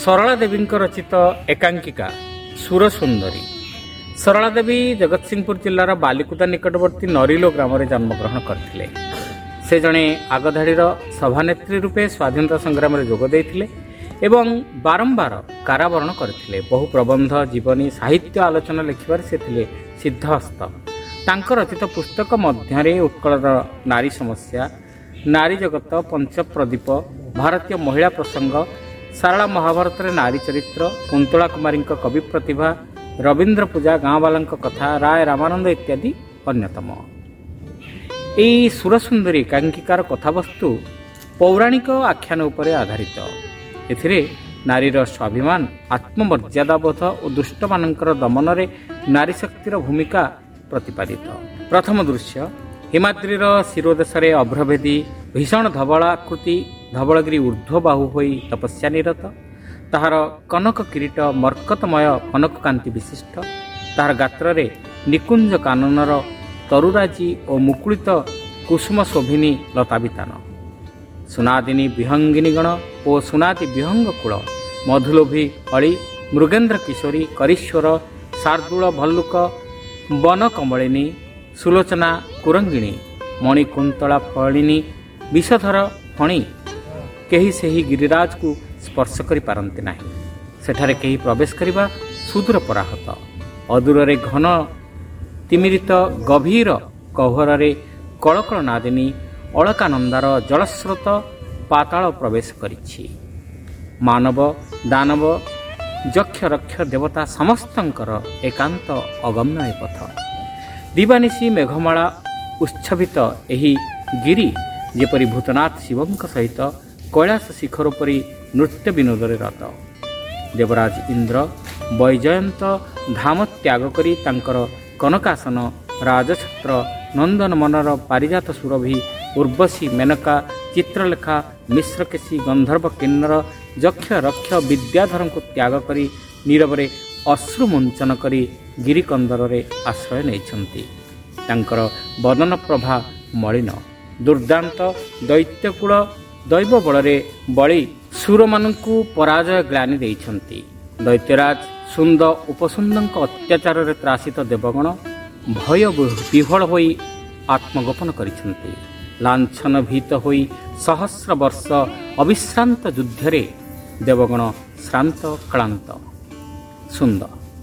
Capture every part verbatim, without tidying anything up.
ସରଳା ଦେବୀଙ୍କ ରଚିତ ଏକାଙ୍କିକା ସୁରସୁନ୍ଦରୀ। ସରଳା ଦେବୀ ଜଗତସିଂହପୁର ଜିଲ୍ଲାର ବାଲିକୁଦା ନିକଟବର୍ତ୍ତୀ ନରିଲୋ ଗ୍ରାମରେ ଜନ୍ମଗ୍ରହଣ କରିଥିଲେ। ସେ ଜଣେ ଆଗଧାଡ଼ିର ସଭାନେତ୍ରୀ ରୂପେ ସ୍ୱାଧୀନତା ସଂଗ୍ରାମରେ ଯୋଗ ଦେଇଥିଲେ ଏବଂ ବାରମ୍ବାର କାରାବରଣ କରିଥିଲେ। ବହୁ ପ୍ରବନ୍ଧ, ଜୀବନୀ, ସାହିତ୍ୟ ଆଲୋଚନା ଲେଖିବାରେ ସେ ଥିଲେ ସିଦ୍ଧହସ୍ତ। ତାଙ୍କ ରଚିତ ପୁସ୍ତକ ମଧ୍ୟରେ ଉତ୍କଳର ନାରୀ ସମସ୍ୟା, ନାରୀ ଜଗତ, ପଞ୍ଚପ୍ରଦୀପ, ଭାରତୀୟ ମହିଳା ପ୍ରସଙ୍ଗ, ସାରଳା ମହାଭାରତରେ ନାରୀ ଚରିତ୍ର, କୁନ୍ତଳା କୁମାରୀଙ୍କ କବି ପ୍ରତିଭା, ରବୀନ୍ଦ୍ର ପୂଜା, ଗାଁବାଲାଙ୍କ କଥା, ରାୟ ରାମାନନ୍ଦ ଇତ୍ୟାଦି ଅନ୍ୟତମ। ଏହି ସୁରସୁନ୍ଦରୀ ଏକାଙ୍କିକାର କଥାବସ୍ତୁ ପୌରାଣିକ ଆଖ୍ୟାନ ଉପରେ ଆଧାରିତ। ଏଥିରେ ନାରୀର ସ୍ୱାଭିମାନ, ଆତ୍ମମର୍ଯ୍ୟାଦାବୋଧ ଓ ଦୁଷ୍ଟମାନଙ୍କର ଦମନରେ ନାରୀ ଶକ୍ତିର ଭୂମିକା ପ୍ରତିପାଦିତ। ପ୍ରଥମ ଦୃଶ୍ୟ, ହିମାଦ୍ରିର ଶିରୋଦେଶରେ ଅଭ୍ରଭେଦୀ ଭୀଷଣ ଧବଳାକୃତି ଧବଳଗିରି ଊର୍ଦ୍ଧ୍ୱବାହୁ ହୋଇ ତପସ୍ୟା ନିରତ। ତାହାର କନକ କିରୀଟ ମର୍କତମୟ କନକ କାନ୍ତି ବିଶିଷ୍ଟ। ତାହାର ଗାତ୍ରରେ ନିକୁଞ୍ଜ କାନନର ତରୁରାଜି ଓ ମୁକୁଳିତ କୁସୁମ ଶୋଭିନୀ ଲତାବିତାନ। ସୁନାଦିନୀ ବିହଙ୍ଗିନୀଗଣ ଓ ସୁନାତି ବିହଙ୍ଗ କୂଳ, ମଧୁଲୋଭୀ ଅଳି, ମୃଗେନ୍ଦ୍ର କିଶୋରୀ, କରୀଶ୍ୱର, ଶାର୍ଦୂଳ ଭଲ୍ଲୁକ, ବନକମଳିନୀ, ସୁଲୋଚନା କୁରଙ୍ଗିଣୀ, ମଣିକୁନ୍ତଳା ଫଳିନୀ, ବିଷଧର ଫଣି, କେହି ସେହି ଗିରିରାଜକୁ ସ୍ପର୍ଶ କରିପାରନ୍ତି ନାହିଁ। ସେଠାରେ କେହି ପ୍ରବେଶ କରିବା ସୁଦୂର ପରାହତ। ଅଦୂରରେ ଘନ ତିମିରିତ ଗଭୀର ଗହ୍ୱରରେ କଳକଳ ନାଦିନୀ ଅଳକାନନ୍ଦାର ଜଳସ୍ରୋତ ପାତାଳ ପ୍ରବେଶ କରିଛି। ମାନବ, ଦାନବ, ଯକ୍ଷ ରକ୍ଷ ଦେବତା ସମସ୍ତଙ୍କର ଏକାନ୍ତ ଅଗମ୍ୟ ଏ ପଥ। ଦିବାନିଶି ମେଘମାଳା ଉଚ୍ଛବିତ ଏହି ଗିରି ଯେପରି ଭୂତନାଥ ଶିବଙ୍କ ସହିତ କୈଳାସ ଶିଖର ପରି ନୃତ୍ୟ ବିନୋଦରେ ରତ। ଦେବରାଜ ଇନ୍ଦ୍ର ବୈଜୟନ୍ତ ଧାମ ତ୍ୟାଗ କରି ତାଙ୍କର କନକାସନ, ରାଜଛତ୍ର, ନନ୍ଦନମନର ପାରିଜାତ ସୁରଭି, ଉର୍ବଶୀ, ମେନକା, ଚିତ୍ରଲେଖା, ମିଶ୍ରକେଶୀ, ଗନ୍ଧର୍ବ, କିନ୍ନର, ଯକ୍ଷ ରକ୍ଷ ବିଦ୍ୟାଧରଙ୍କୁ ତ୍ୟାଗ କରି ନୀରବରେ ଅଶ୍ରୁମୁଞ୍ଚନ କରି ଗିରିକନ୍ଦରରେ ଆଶ୍ରୟ ନେଇଛନ୍ତି। ତାଙ୍କର ବଦନ ପ୍ରଭା ମଳିନ। ଦୁର୍ଦାନ୍ତ ଦୈତ୍ୟକୂଳ ଦୈବ ବଳରେ ବଳି ସୁରମାନଙ୍କୁ ପରାଜୟ ଗ୍ଳାନି ଦେଇଛନ୍ତି। ଦୈତ୍ୟରାଜ ସୁନ୍ଦ ଉପସୁନ୍ଦଙ୍କ ଅତ୍ୟାଚାରରେ ତ୍ରାସିତ ଦେବଗଣ ଭୟ ବିହ୍ୱଳ ହୋଇ ଆତ୍ମଗୋପନ କରିଛନ୍ତି। ଲାଞ୍ଛନ ଭୀତ ହୋଇ ସହସ୍ର ବର୍ଷ ଅବିଶ୍ରାନ୍ତ ଯୁଦ୍ଧରେ ଦେବଗଣ ଶ୍ରାନ୍ତ କ୍ଳାନ୍ତ। ସୁନ୍ଦ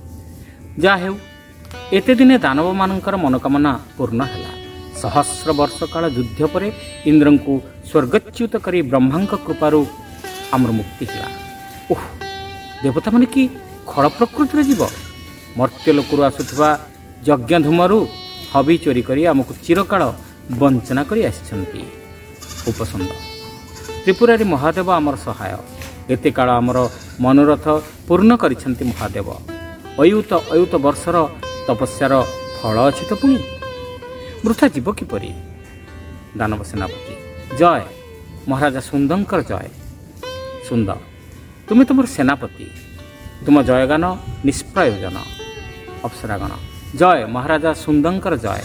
ଯାହା ହେଉ, ଏତେ ଦିନେ ଦାନବମାନଙ୍କର ମନୋକାମନା ପୂର୍ଣ୍ଣ ହେଲା। ସହସ୍ର ବର୍ଷ କାଳ ଯୁଦ୍ଧ ପରେ ଇନ୍ଦ୍ରଙ୍କୁ ସ୍ୱର୍ଗଚ୍ୟୁତ କରି ବ୍ରହ୍ମାଙ୍କ କୃପାରୁ ଆମର ମୁକ୍ତି ହେଲା। ଓହ, ଦେବତାମାନେ କି ଖଳ ପ୍ରକୃତିରେ ଯିବ। ମର୍ତ୍ତ୍ୟଲୋକରୁ ଆସୁଥିବା ଯଜ୍ଞଧୂମରୁ ହବି ଚୋରି କରି ଆମକୁ ଚିରକାଳ ବଞ୍ଚନା କରି ଆସିଛନ୍ତି। ଉପସନ୍ଦ, ତ୍ରିପୁରାରୀ ମହାଦେବ ଆମର ସହାୟ। ଏତେ କାଳ ଆମର ମନୋରଥ ପୂର୍ଣ୍ଣ କରିଛନ୍ତି ମହାଦେବ। ଅୟୁତ ଅୟୁତ ବର୍ଷର ତପସ୍ୟାର ଫଳ ଅଛି ତ ପୁଣି, ବୃଥା ଯିବ କିପରି? ଦାନବ ସେନାପତି ଜୟ, ମହାରାଜା ସୁନ୍ଦଙ୍କର ଜୟ। ସୁନ୍ଦ, ତୁମେ ତୁମର ସେନାପତି, ତୁମ ଜୟଗାନ ନିଷ୍ପ୍ରୟୋଜନ। ଅପ୍ସରାଗଣ ଜୟ, ମହାରାଜା ସୁନ୍ଦଙ୍କର ଜୟ।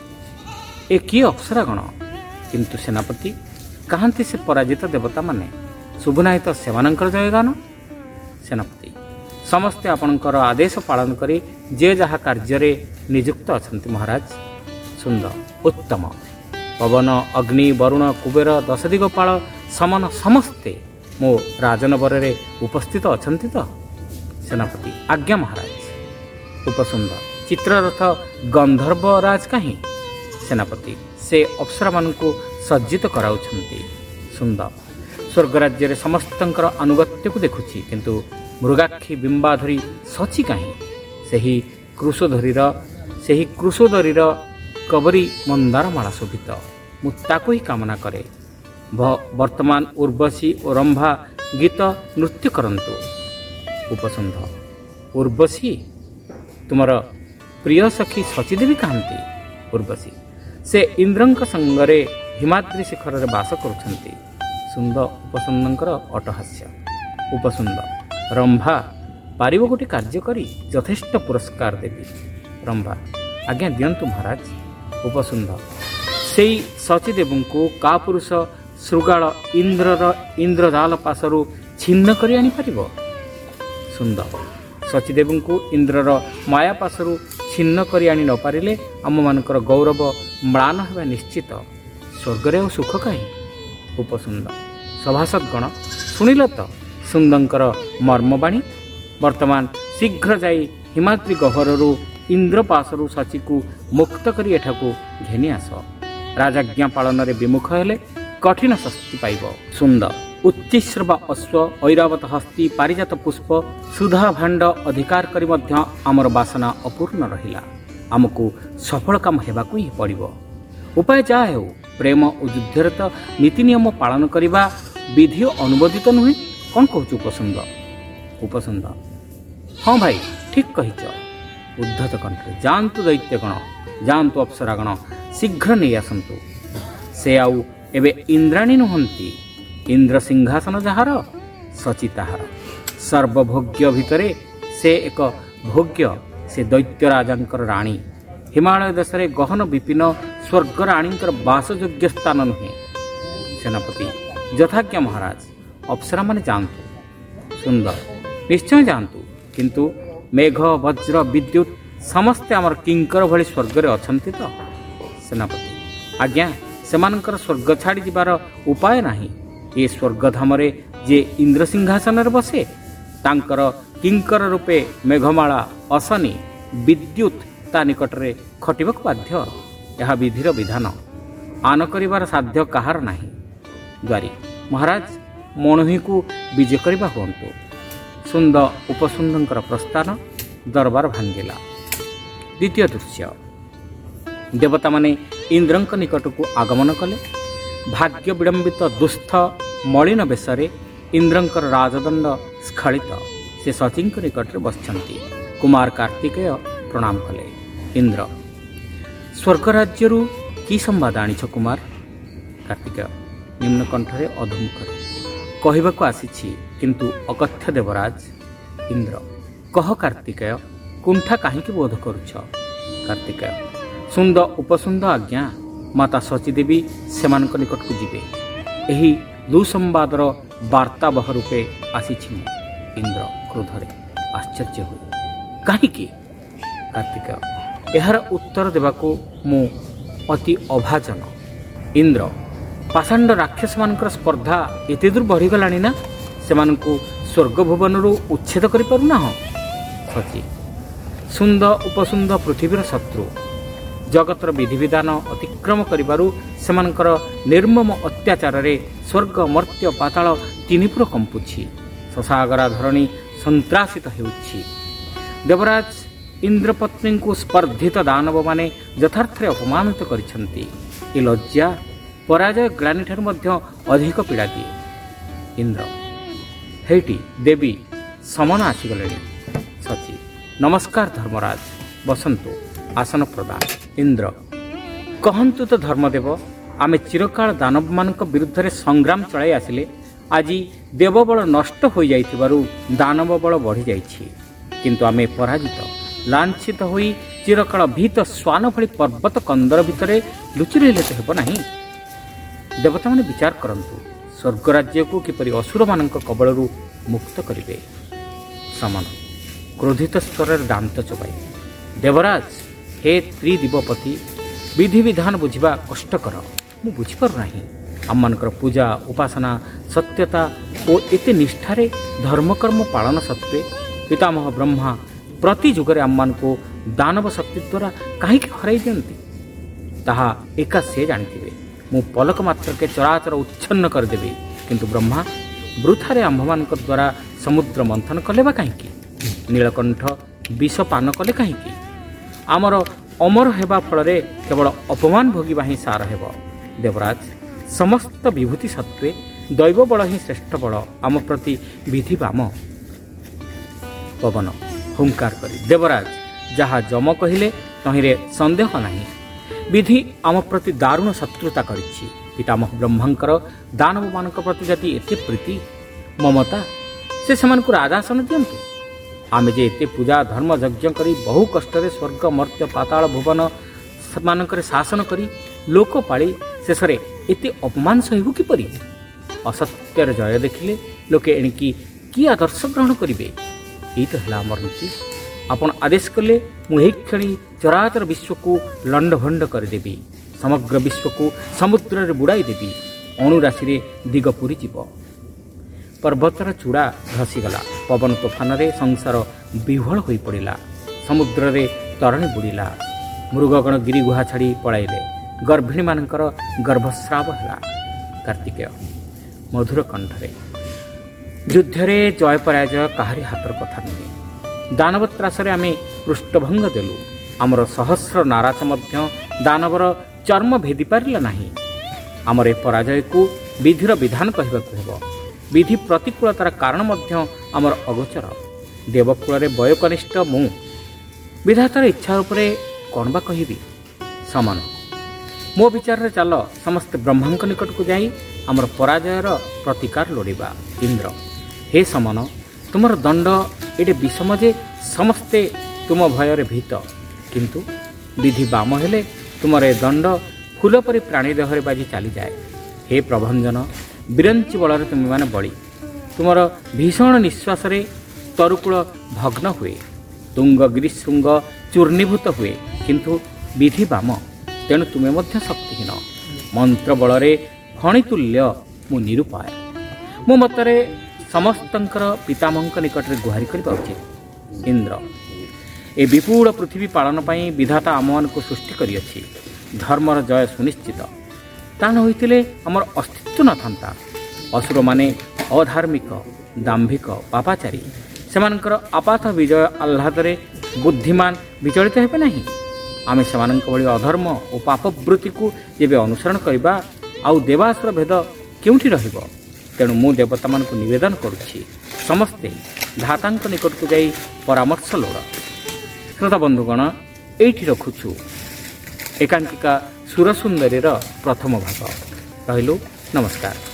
ଏ କିଏ ଅପ୍ସରାଗଣ? କିନ୍ତୁ ସେନାପତି, କାହାନ୍ତି ସେ ପରାଜିତ ଦେବତାମାନେ? ଶୁଭୁନାହିଁ ତ ସେମାନଙ୍କର ଜୟଗାନ? ସେନାପତି, ସମସ୍ତେ ଆପଣଙ୍କର ଆଦେଶ ପାଳନ କରି ଯେ ଯାହା କାର୍ଯ୍ୟରେ ନିଯୁକ୍ତ ଅଛନ୍ତି ମହାରାଜ। ସୁନ୍ଦ, ଉତ୍ତମ। ପବନ, ଅଗ୍ନି, ବରୁଣ, କୁବେର, ଦଶଦିଗପାଳ ସମନ ସମସ୍ତେ ମୋ ରାଜନବରରେ ଉପସ୍ଥିତ ଅଛନ୍ତି ତ? ସେନାପତି, ଆଜ୍ଞା ମହାରାଜ। ଉପସୁନ୍ଦ, ଚିତ୍ରରଥ ଗନ୍ଧର୍ବରାଜ କାହିଁ? ସେନାପତି, ସେ ଅପ୍ସରାମାନଙ୍କୁ ସଜ୍ଜିତ କରାଉଛନ୍ତି। ସୁନ୍ଦ, ସ୍ୱର୍ଗରାଜ୍ୟରେ ସମସ୍ତଙ୍କର ଆନୁଗତ୍ୟକୁ ଦେଖୁଛି, କିନ୍ତୁ ମୃଗାକ୍ଷୀ ବିମ୍ବାଧରି ସଚି କାହିଁ? ସେହି କୃଷୋଧରୀର ସେହି କୃଷୋଦରୀର କବରୀ ମନ୍ଦାରମାଳା ଶୋଭିତ, ମୁଁ ତାକୁ ହିଁ କାମନା କରେ। ବର୍ତ୍ତମାନ ଉର୍ବଶୀ ଓ ରମ୍ଭା ଗୀତ ନୃତ୍ୟ କରନ୍ତୁ। ଉପସନ୍ଧ, ଉର୍ବଶୀ, ତୁମର ପ୍ରିୟ ସଖୀ ସଚୀଦେବୀ କାହାନ୍ତି? ଉର୍ବଶୀ, ସେ ଇନ୍ଦ୍ରଙ୍କ ସଙ୍ଗରେ ହିମାଦ୍ରି ଶିଖରରେ ବାସ କରୁଛନ୍ତି। ସୁନ୍ଦ ଉପସୁନ୍ଦଙ୍କର ଅଟହାସ୍ୟ। ଉପସୁନ୍ଦ, ରମ୍ଭା ପାରିବ ଗୋଟିଏ କାର୍ଯ୍ୟ କରି ଯଥେଷ୍ଟ ପୁରସ୍କାର ଦେବି। ରମ୍ଭା, ଆଜ୍ଞା ଦିଅନ୍ତୁ ମହାରାଜ। ଉପସୁନ୍ଦ, ସେଇ ସଚୀଦେବଙ୍କୁ କାପୁରୁଷ ଶୃଗାଳ ଇନ୍ଦ୍ରର ଇନ୍ଦ୍ରଜାଲ ପାଶରୁ ଛିନ୍ନ କରି ଆଣିପାରିବ? ସୁନ୍ଦର ଶଚୀଦେବଙ୍କୁ ଇନ୍ଦ୍ରର ମାୟା ପାଶରୁ ଛିନ୍ନ କରି ଆଣି ନ ପାରିଲେ ଆମମାନଙ୍କର ଗୌରବ ମ୍ଳାନ ହେବା ନିଶ୍ଚିତ। ସ୍ୱର୍ଗରେ ଆଉ ସୁଖ କାହିଁ? ଉପସୁନ୍ଦର ସଭାସଦଗଣ ଶୁଣିଲ ତ ସୁନ୍ଦରଙ୍କର ମର୍ମବାଣୀ। ବର୍ତ୍ତମାନ ଶୀଘ୍ର ଯାଇ ହିମାଦ୍ରି ଗହ୍ୱରରୁ ଇନ୍ଦ୍ରପାଶରୁ ଶଚୀକୁ ମୁକ୍ତ କରି ଏଠାକୁ ଘେନି ଆସ। ରାଜାଜ୍ଞା ପାଳନରେ ବିମୁଖ ହେଲେ କଠିନ ଶାସ୍ତି ପାଇବ। ସୁନ୍ଦର ଉଚ୍ଚିଶ୍ରବ ଅଶ୍ୱ ଐରାବତ ହସ୍ତି ପାରିଜାତ ପୁଷ୍ପ ସୁଧା ଭାଣ୍ଡ ଅଧିକାର କରି ମଧ୍ୟ ଆମର ବାସନା ଅପୂର୍ଣ୍ଣ ରହିଲା। ଆମକୁ ସଫଳ କାମ ହେବାକୁ ହିଁ ପଡ଼ିବ। ଉପାୟ ଯାହା ହେଉ ପ୍ରେମ ଓ ଯୁଦ୍ଧରେ ତ ନୀତି ନିୟମ ପାଳନ କରିବା ବିଧି ଅନୁମୋଦିତ ନୁହେଁ। କ'ଣ କହୁଛୁ ଉପସୁନ୍ଦର? ଉପସୁନ୍ଦର ହଁ ଭାଇ ଠିକ୍ କହିଛ। ଉଦ୍ଧତ କଣ୍ଠରେ ଯାଆନ୍ତୁ ଦୈତ୍ୟଗଣ, ଯାଆନ୍ତୁ ଅପ୍ସରାଗଣ, ଶୀଘ୍ର ନେଇ ଆସନ୍ତୁ। ସେ ଆଉ ଏବେ ଇନ୍ଦ୍ରାଣୀ ନୁହନ୍ତି। ଇନ୍ଦ୍ର ସିଂହାସନ ଯାହାର ଶଚୀ ତାହାର। ସର୍ବଭୋଗ୍ୟ ଭିତରେ ସେ ଏକ ଭୋଗ୍ୟ। ସେ ଦୈତ୍ୟ ରାଜାଙ୍କର ରାଣୀ। ହିମାଳୟ ଦେଶରେ ଗହନ ବିପିନ ସ୍ୱର୍ଗ ରାଣୀଙ୍କର ବାସଯୋଗ୍ୟ ସ୍ଥାନ ନୁହେଁ। ସେନାପତି ଯଥାଜ୍ଞା ମହାରାଜ। ଅପ୍ସରାମାନେ ଯାଆନ୍ତୁ। ସୁନ୍ଦର ନିଶ୍ଚୟ ଯାଆନ୍ତୁ, କିନ୍ତୁ ମେଘ ବଜ୍ର ବିଦ୍ୟୁତ୍ ସମସ୍ତେ ଆମର କିଙ୍କର ଭଳି ସ୍ୱର୍ଗରେ ଅଛନ୍ତି ତ? ସେନାପତି ଆଜ୍ଞା, ସେମାନଙ୍କର ସ୍ୱର୍ଗ ଛାଡ଼ି ଯିବାର ଉପାୟ ନାହିଁ। ଏ ସ୍ୱର୍ଗଧାମରେ ଯିଏ ଇନ୍ଦ୍ରସିଂହାସନରେ ବସେ ତାଙ୍କର କିଙ୍କର ରୂପେ ମେଘମାଳା ଅଶନି ବିଦ୍ୟୁତ୍ ତା ନିକଟରେ ଖଟିବାକୁ ବାଧ୍ୟ। ଏହା ବିଧିର ବିଧାନ। ଆନ କରିବାର ସାଧ୍ୟ କାହାର ନାହିଁ। ଦ୍ୱାରୀ ମହାରାଜ ମଣୋହିକୁ ବିଜେ କରିବା ହୁଅନ୍ତୁ। ସୁନ୍ଦର ଉପସୁନ୍ଦରଙ୍କର ପ୍ରସ୍ଥାନ ଦରବାର ଭାଙ୍ଗିଲା। ଦ୍ୱିତୀୟ ଦୃଶ୍ୟ ଦେବତାମାନେ ଇନ୍ଦ୍ରଙ୍କ ନିକଟକୁ ଆଗମନ କଲେ। ଭାଗ୍ୟ ବିଡ଼ମ୍ବିତ ଦୁସ୍ଥ ମଳିନ ବେଶରେ ଇନ୍ଦ୍ରଙ୍କର ରାଜଦଣ୍ଡ ସ୍ଖଳିତ। ସେ ଶଚୀଙ୍କ ନିକଟରେ ବସିଛନ୍ତି। କୁମାର କାର୍ତ୍ତିକେୟ ପ୍ରଣାମ କଲେ। ଇନ୍ଦ୍ର ସ୍ୱର୍ଗରାଜ୍ୟରୁ କି ସମ୍ବାଦ ଆଣିଛ କୁମାର? କାର୍ତ୍ତିକେୟ ନିମ୍ନ କଣ୍ଠରେ ଅଧମୁଖରେ କହିବାକୁ ଆସିଛି, କିନ୍ତୁ ଅକଥ୍ୟ ଦେବରାଜ। ଇନ୍ଦ୍ର କହ କାର୍ତ୍ତିକେୟ, କୁଣ୍ଠା କାହିଁକି ବୋଧ କରୁଛ? କାର୍ତ୍ତିକେୟ ସୁନ୍ଦର ଉପସୁନ୍ଦର ଆଜ୍ଞା, ମାତା ଶଚୀଦେବୀ ସେମାନଙ୍କ ନିକଟକୁ ଯିବେ। ଏହି ଦୁଃସମ୍ବାଦର ବାର୍ତ୍ତାବହ ରୂପେ ଆସିଛି ମୁଁ। ଇନ୍ଦ୍ର କ୍ରୋଧରେ ଆଶ୍ଚର୍ଯ୍ୟ ହୁଏ। କାହିଁକି? କାର୍ତ୍ତିକେୟ ଏହାର ଉତ୍ତର ଦେବାକୁ ମୁଁ ଅତି ଅଭାଜନ। ଇନ୍ଦ୍ର ପାଷାଣ୍ଡ ରାକ୍ଷସମାନଙ୍କର ସ୍ପର୍ଦ୍ଧା ଏତେ ଦୂର ବଢ଼ିଗଲାଣି ନା ସେମାନଙ୍କୁ ସ୍ୱର୍ଗଭୁବନରୁ ଉଚ୍ଛେଦ କରିପାରୁନାହଁ? ଶଚୀ ସୁନ୍ଦର ଉପସୁନ୍ଦର ପୃଥିବୀର ଶତ୍ରୁ। ଜଗତର ବିଧିବିଧାନ ଅତିକ୍ରମ କରିବାରୁ ସେମାନଙ୍କର ନିର୍ମମ ଅତ୍ୟାଚାରରେ ସ୍ୱର୍ଗ ମର୍ତ୍ତ୍ୟ ପାତାଳ ତିନିପୁର କମ୍ପୁଛି। ଶଶାଗରା ଧରଣୀ ସନ୍ତ୍ରାସିତ ହେଉଛି। ଦେବରାଜ ଇନ୍ଦ୍ରପତ୍ନୀଙ୍କୁ ସ୍ପର୍ଦ୍ଧିତ ଦାନବମାନେ ଯଥାର୍ଥରେ ଅପମାନିତ କରିଛନ୍ତି। ଏ ଲଜ୍ଜା ପରାଜୟ ଗ୍ଳାନିଠାରୁ ମଧ୍ୟ ଅଧିକ ପୀଡ଼ା ଦିଏ। ଇନ୍ଦ୍ର ହେଇଟି ଦେବୀ ସମନ ଆସିଗଲେଣି। ଶଚୀ ନମସ୍କାର ଧର୍ମରାଜ, ବସନ୍ତୁ, ଆସନ ପ୍ରଦାନ। ଇନ୍ଦ୍ର କହନ୍ତୁ ତ ଧର୍ମଦେବ, ଆମେ ଚିରକାଳ ଦାନବମାନଙ୍କ ବିରୁଦ୍ଧରେ ସଂଗ୍ରାମ ଚଳାଇ ଆସିଲେ। ଆଜି ଦେବବଳ ନଷ୍ଟ ହୋଇଯାଇଥିବାରୁ ଦାନବ ବଳ ବଢ଼ିଯାଇଛି। କିନ୍ତୁ ଆମେ ପରାଜିତ ଲାଞ୍ଛିତ ହୋଇ ଚିରକାଳ ଭୀତ ଶ୍ୱାନ ଭଳି ପର୍ବତ କନ୍ଦର ଭିତରେ ଲୁଚି ରହିଲେ ତ ହେବ ନାହିଁ। ଦେବତାମାନେ ବିଚାର କରନ୍ତୁ, ସ୍ୱର୍ଗରାଜ୍ୟକୁ କିପରି ଅସୁରମାନଙ୍କ କବଳରୁ ମୁକ୍ତ କରିବେ। ସମନ କ୍ରୋଧିତ ସ୍ତରରେ ଦାନ୍ତ ଚୋବାଇ ଦେବରାଜ, ହେ ତ୍ରିଦିବପତି, ବିଧିବିଧାନ ବୁଝିବା କଷ୍ଟକର। ମୁଁ ବୁଝିପାରୁନାହିଁ। ଆମମାନଙ୍କର ପୂଜା ଉପାସନା ସତ୍ୟତା ଓ ଏତେ ନିଷ୍ଠାରେ ଧର୍ମକର୍ମ ପାଳନ ସତ୍ତ୍ୱେ ପିତାମହ ବ୍ରହ୍ମା ପ୍ରତି ଯୁଗରେ ଆମମାନଙ୍କୁ ଦାନବ ଶକ୍ତି ଦ୍ୱାରା କାହିଁକି ହରାଇ ଦିଅନ୍ତି, ତାହା ଏକା ସେ ଜାଣିଥିବେ। ମୁଁ ପଲକ ମାତ୍ରକେ ଚରାଚର ଉଚ୍ଛନ୍ନ କରିଦେବି, କିନ୍ତୁ ବ୍ରହ୍ମା ବୃଥାରେ ଆମ୍ଭମାନଙ୍କ ଦ୍ୱାରା ସମୁଦ୍ର ମନ୍ଥନ କଲେ ବା କାହିଁକି? ନୀଳକଣ୍ଠ ବିଷ ପାନ କଲେ କାହିଁକି? ଆମର ଅମର ହେବା ଫଳରେ କେବଳ ଅପମାନ ଭୋଗିବା ହିଁ ସାର ହେବ। ଦେବରାଜ ସମସ୍ତ ବିଭୂତି ସତ୍ତ୍ୱେ ଦୈବ ବଳ ହିଁ ଶ୍ରେଷ୍ଠ ବଳ ଆମ ପ୍ରତି ବିଧି ବାମ। ପବନ ହୁଙ୍କାର କରି ଦେବରାଜ, ଯାହା ଯମ କହିଲେ ତହିଁରେ ସନ୍ଦେହ ନାହିଁ। ବିଧି ଆମ ପ୍ରତି ଦାରୁଣ ଶତ୍ରୁତା କରିଛି। ପିତାମହ ବ୍ରହ୍ମାଙ୍କର ଦାନବମାନଙ୍କ ପ୍ରତି ଯଦି ଏତେ ପ୍ରୀତି ମମତା, ସେ ସେମାନଙ୍କୁ ରାଜାସନ ଦିଅନ୍ତୁ। ଆମେ ଯେ ଏତେ ପୂଜା ଧର୍ମ ଯଜ୍ଞ କରି ବହୁ କଷ୍ଟରେ ସ୍ୱର୍ଗ ମର୍ତ୍ତ୍ୟ ପାତାଳ ଭୁବନ ମାନଙ୍କରେ ଶାସନ କରି ଲୋକ ପାଳି ଶେଷରେ ଏତେ ଅପମାନ ସହିବୁ କିପରି? ଅସତ୍ୟର ଜୟ ଦେଖିଲେ ଲୋକେ ଏଣିକି କି ଆଦର୍ଶ ଗ୍ରହଣ କରିବେ? यही तो है आमर नीति। आपण आदेश कले मुझे क्षणी चराचर विश्व को लंडभंड करदेवी, समग्र विश्व को समुद्र रे बुड़ाई देवी, अणुराशि रे दिग पूरी जीव। पर्वतर चूड़ा धसीगला, पवन तोफान रे संसार विह्वल होई पड़िला, समुद्र रे तरणी बुड़िला, मृगगण गिरी गुहा छाड़ी पलाइले, गर्भिणी मानकर गर्भस्राव है। कार्तिकेय मधुर कंठरे युद्धरे जय पराजय काहारी हाथर कथा नुहे। दानव त्रासरे आमे पृष्ठभंग देलु, आमर सहस्र नाराज मध्य दानवर चर्म भेदी पारिला नाही। आमर ए पराजय को विधिर विधान कहबाकू हेबो। विधि प्रतिकूलतार कारण मध्य आमर अगोचर। देवकुल वयकनिष्ठ मु विधातार इच्छा उपरे कौन बा कहिबी। समान मो विचार रे चल समस्त ब्रह्मांक निकट को जाई आमर पराजयर प्रतिकार लोड़िबा। इंद्र हे समान, तुमर दंड एटे विषम जे समस्ते तुम भयर भीत, किंतु विधि बाम हेले तुमर ए दंड फूल परि प्राणी देहरे बाजी चली जाए। हे प्रभंजन, बिरंची बल तुम मैंने बड़ी, तुमर भीषण निश्वास तरुकूल भग्न हुए, तुंग गिरिशृंग चूर्णीभूत हुए, किंतु विधि बाम, तेणु तुम्हें मध्य शक्तिहीन। मंत्र बल फणितुल्य मु निरूपाय। मो मतरे समस्तंकर पितामहଙ୍କ निकटरे गुहारी करबा उचित। इंद्र ए विपुल पृथ्वी पालन पाई विधाता आममान को सृष्टि करियछि। धर्मर जय सुनिश्चित, तान होइतिले हमर अस्तित्व न थांता। असुर माने अधार्मिक, दाम्भिक, पापाचारी, सेमानकर आपात विजय आह्लादरे बुद्धिमान विचलित हेबे नाही। आमे सेमानଙ୍କ भଳି अधर्म और पापवृत्ति को जेबे अनुसरण करबा, आउ देवासुर भेद केउठी रहिबो। तेणु मु देवता मान को निवेदन करुछि, समस्ते धातांक निकट को जाई परामर्श लोड़। श्रोता बंधुगण, एठी रखुछु एकांकिका सुरसुंदरीर प्रथम भाग। रहिलु, नमस्कार।